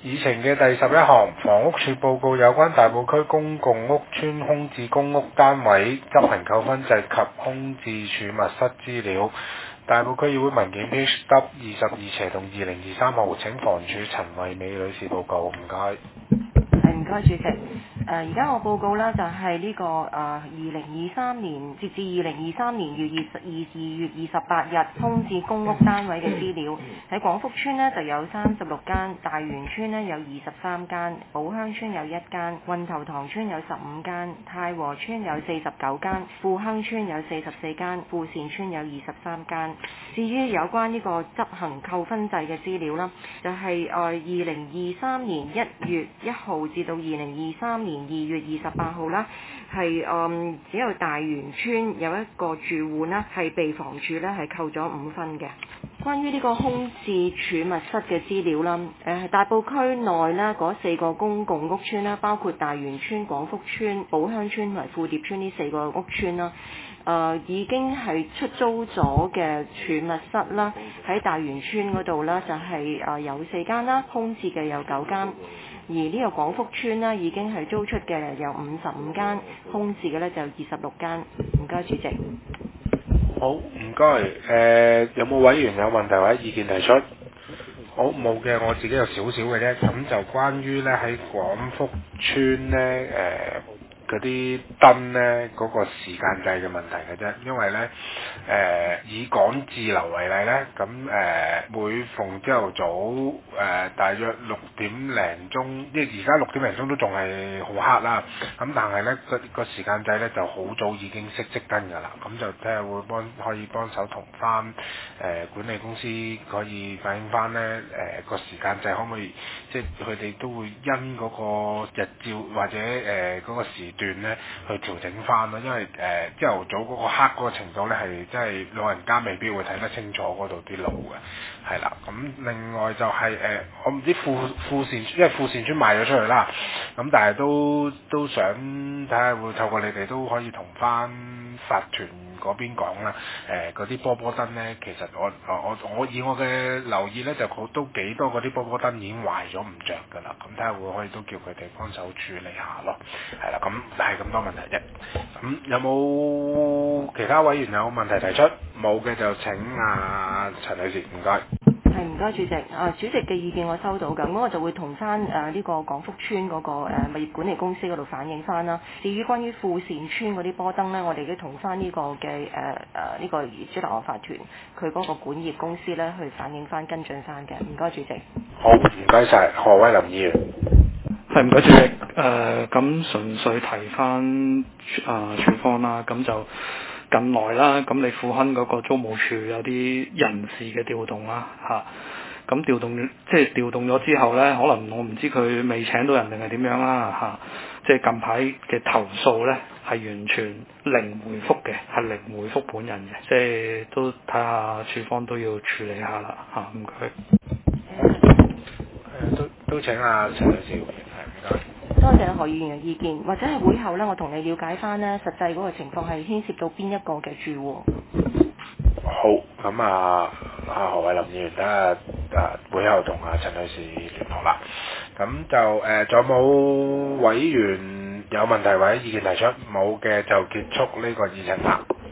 議程嘅第11項，房屋署報告有關大埔區公共屋邨空置公屋單位執行扣分制及空置儲物室資料。大埔區議會文件 PHW22/2023號，請房署陳惠美女士報告，唔該。 唔該主席。而家我報告啦，就係呢個2023年截至2023年2月28日空置公屋單位嘅資料。喺廣福邨呢就有36間，大元邨呢有23間，寶鄉邨有1間，運頭塘邨有15間，太和邨有49間，富亨邨有44間，富善邨有23間。至於有關呢個執行扣分制嘅資料啦，就係2023年1月1號至到2023年2月28號啦，係只有大元邨有一個住戶呢係被房署呢係扣咗5分嘅。關於呢個空置儲物室嘅資料啦，大埔區內呢嗰4個公共屋邨啦，包括大元邨、廣福邨、寶鄉邨同埋富蝶邨呢4個屋邨啦。已經係出租咗嘅儲物室啦，喺大元邨嗰度啦，就係有4間啦，空置嘅有9間，而呢個廣福邨啦已經係租出嘅有55間，空置嘅呢就26間。唔該，主席。 好，唔該。有冇委員有問題或者意見提出？好，冇嘅，我自己有少少嘅啫。咁就關於呢喺廣福邨呢。嗰啲燈呢，嗰個時間制嘅問題嘅啫，因為呢，以港智樓為例呢，咁每逢朝頭早大約6點零鐘，即係而家6點零鐘都仲係好黑啦，咁但係呢個時間制呢就好早已經熄燈㗎啦，咁就睇下可以幫手同翻管理公司可以反映翻呢個時間制可唔可以，即係佢哋都會因嗰個日照或者嗰個時段咧去調整翻咯，因為朝頭早嗰個黑嗰個程度咧係真係老人家未必會睇得清楚嗰度啲路嘅，係啦。咁另外就係我唔知富善邨，因為富善邨賣咗出去啦，咁但係都想睇下會透過你哋都可以同翻法團嗰邊講啦，嗰啲波燈咧，其實我以我嘅留意咧，就都幾多嗰啲波燈已經壞咗唔着㗎啦，咁睇下會可以都叫佢哋幫手處理下咯，係啦，咁係咁多問題啫。咁有冇其他委員有問題提出？冇嘅就請陳女士，唔該。 唔該主席，主席嘅意見我收到㗎，咁我就會同翻呢個廣福邨嗰個物業管理公司嗰度反映翻啦。至於關於富善邨嗰啲波燈呢，我哋已經同翻呢個嘅呢個業主立案法團佢嗰個管業公司呢去反映翻跟進翻嘅。唔該主席。 好，唔該晒，何威林議員。 係唔該主席，咁純粹提翻處方啦，咁就近來啦，咁你富亨嗰個租務處有啲人事嘅調動啦，咁調動咗之後呢，可能我唔知佢未請到人定係點樣啦，即係近排嘅投訴呢係完全零回覆嘅，係零回覆本人嘅，即係都睇下處方都要處理下啦，唔該。 都請陳女士。 多謝何議員嘅意見，或者係會後呢，我同你了解翻呢實際嗰個情況係牽涉到邊一個嘅住戶。 好，咁何偉林議員等下會後同陳女士聯絡啦。咁就仲有冇委員有問題或者意見提出？冇嘅就結束呢個議程啦。